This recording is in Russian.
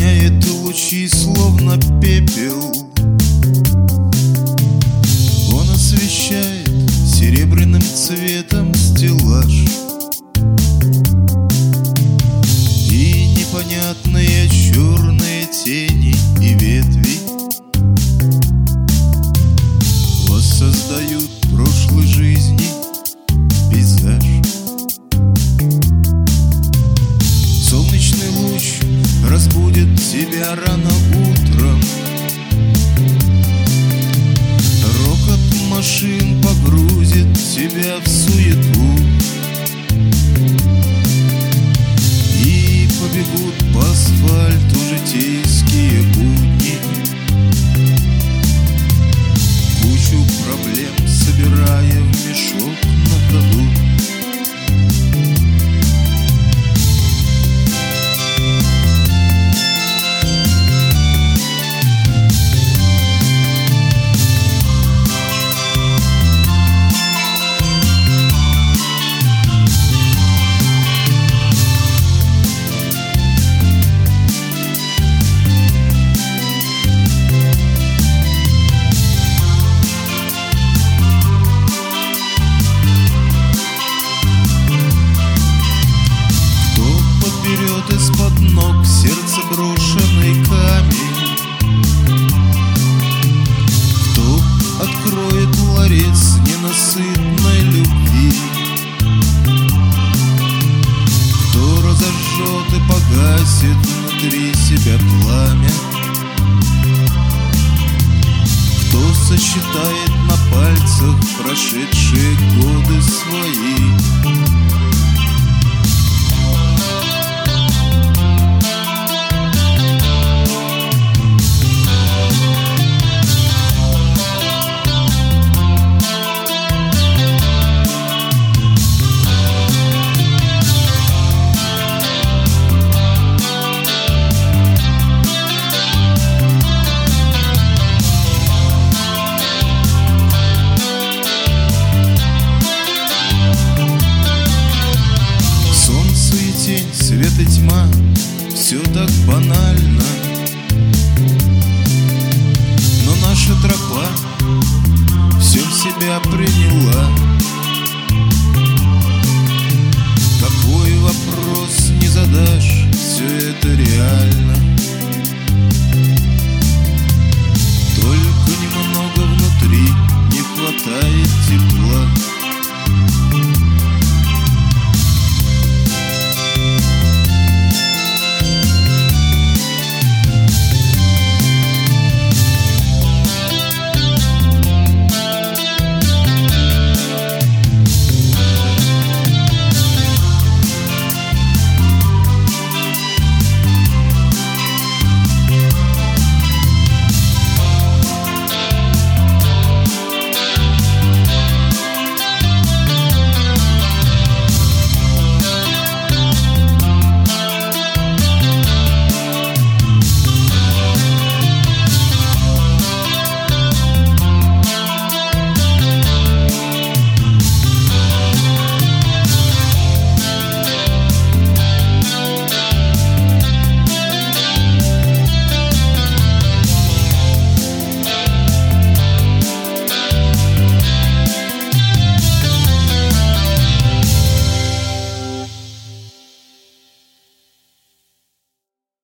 Роняет лучи, словно пепел. Он освещает серебряным цветом стеллаж, и непонятные черные тени и ветви воссоздают прошлой жизни пейзаж. Солнечный луч разбудит тебя рано утром. Рокот машин погрузит тебя в суету, и побегут по асфальту житейские будни, кучу проблем собирая в мешок на ходу. Из-под ног сердце брошенный камень, кто откроет ларец ненасытной любви, кто разожжет и погасит внутри себя пламя, кто сосчитает на пальцах прошедшие годы свои. Свет и тьма, все так банально, но наша тропа все в себя приняла. Какой вопрос не задашь, все это реально.